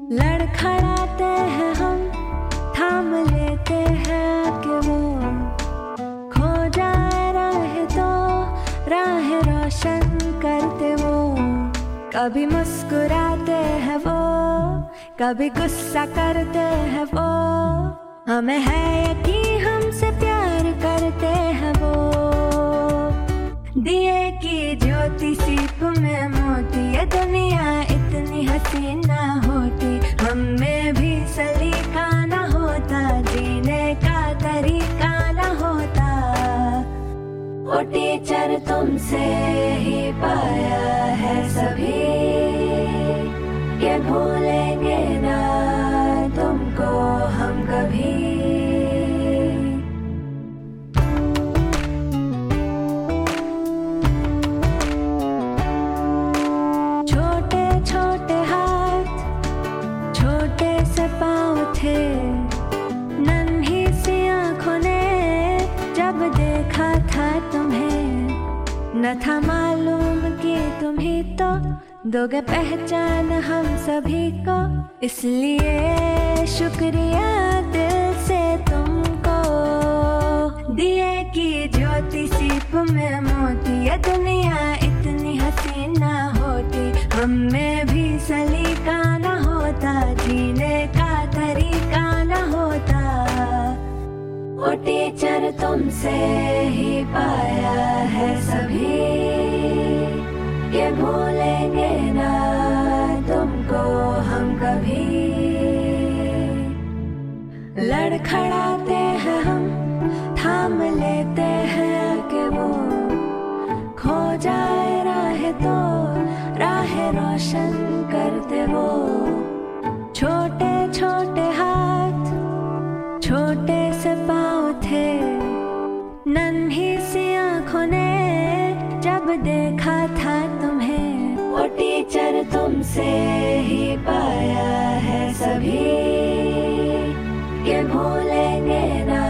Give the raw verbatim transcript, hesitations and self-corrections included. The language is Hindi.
लड़खड़ाते हैं हम, थाम लेते हैं कि वो खो जाए राह तो राह रोशन करते वो। कभी मुस्कुराते हैं वो, कभी गुस्सा करते हैं वो। हमें है यकीन हमसे प्यार करते हैं वो। दिए की ज्योति सीप में मोती, ये दुनिया इतनी हसीन ना होती। हम में भी सलीका ना होता, जीने का तरीका ना होता। ओ टीचर तुमसे ही पाया है सभी, ये भूलेंगे ना तुमको हम कभी। नन्ही सी आँखों ने जब देखा था तुम्हें, न था मालूम कि तुम ही तो दोगे पहचान हम सभी को। इसलिए शुक्रिया दिल से तुमको। दिए की ज्योति सीप में मोती, ये दुनिया इतनी हसीन ना होती। हम में भी सलीका ना होता, जीने का तरीका न होता। ओ टीचर तुमसे ही पाया है सभी, ये भूलेंगे ना तुमको हम कभी। लड़खड़ाते हैं हम, थाम लेते हैं कि वो खो जाए राह तो राह रोशन करते वो। छोटे छोटे हाथ, छोटे से पाँव थे, नन्ही सी आँखों ने जब देखा था तुम्हें। वो टीचर तुमसे ही पाया है सभी, ये भूलेंगे ना